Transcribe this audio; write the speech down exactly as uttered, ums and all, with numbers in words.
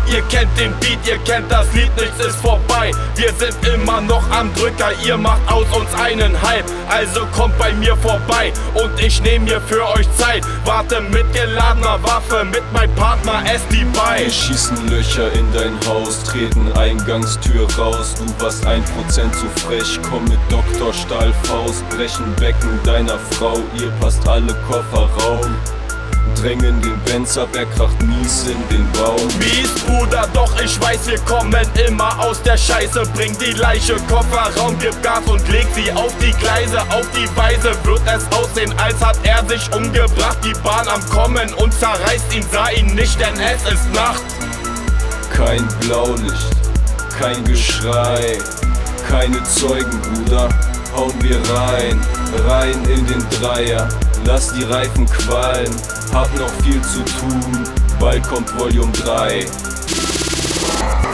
Ihr kennt den Beat, ihr kennt das Lied, nichts ist vorbei. Wir sind immer noch am Drücker, ihr macht aus uns einen Hype. Also kommt bei mir vorbei und ich nehm mir für euch Zeit. Warte mit geladener Waffe, mit meinem Partner S D bei. Wir schießen Löcher in dein Haus, treten Eingangstür raus. Du warst ein Prozent zu frech, komm mit Doktor Stahlfaust. Brechen Becken deiner Frau, ihr passt alle Kofferraum. Drängen den Benz ab, er kracht mies in den Baum. Mies, Bruder, doch ich weiß, wir kommen immer aus der Scheiße. Bring die Leiche, Kofferraum, gib Gas und leg sie auf die Gleise. Auf die Weise wird es aussehen, als hat er sich umgebracht. Die Bahn am Kommen und zerreißt ihn, sah ihn nicht, denn es ist Nacht. Kein Blaulicht, kein Geschrei, keine Zeugen, Bruder, hauen wir rein, rein in den Dreier. Lass die Reifen qualmen, hab noch viel zu tun, bald kommt Volume drei.